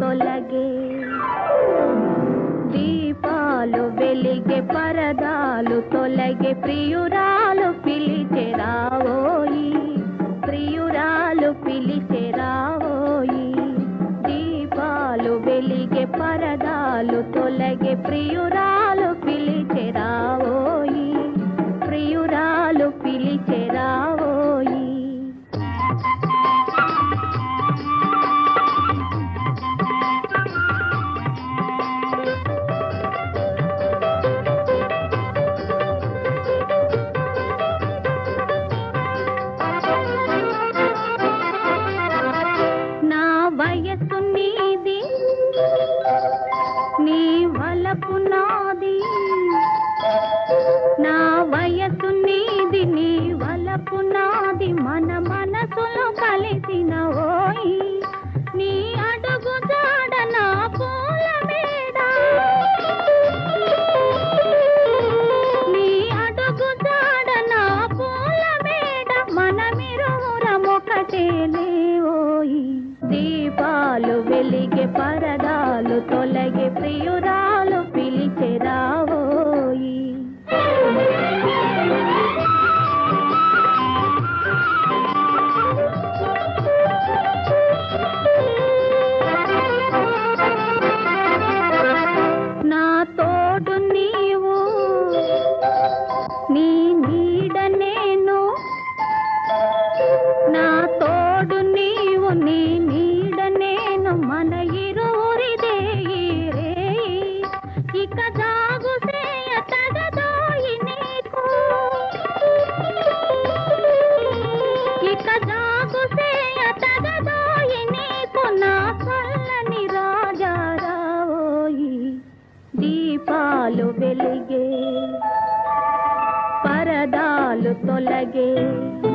తొలగే దీపాలు వెలిగే పరదాలు తొలగే ప్రియురాలు పిలిచె రావోయి ప్రియురాలు పిలిచె రావోయి దీపాలు వెలిగే పరదాలు తొలగే ప్రియురాలు పిలిచె రావోయి ప్రియురాలు పిలిచె రావోయి వయసు నీది నీ వలపు నాది నా వయసు నీది నీ వలపు నాది మన మనసులో కలిసిన ఓయి నీ అడుగు జాడ నా పూల మేడ నీ అడుగు జాడ నా పూల మేడ మనమిరువురమొకటే లేవోయి దీపాలు వెలిగే పరదాలు తొలగే ప్రియురాలు పిలిచె రావోయి నా తోడు నీవు నీ నీడ నేను నా తోడు నీవు నీ మన ఇరువురిదే రే ఇక జాగు సేయ తగదోయి నీకు ఇక జాగు సేయ తగదోయి నీకు నా చల్లని రాజా రావోయి దీపాలు వెలిగే పరదాలు తొలగే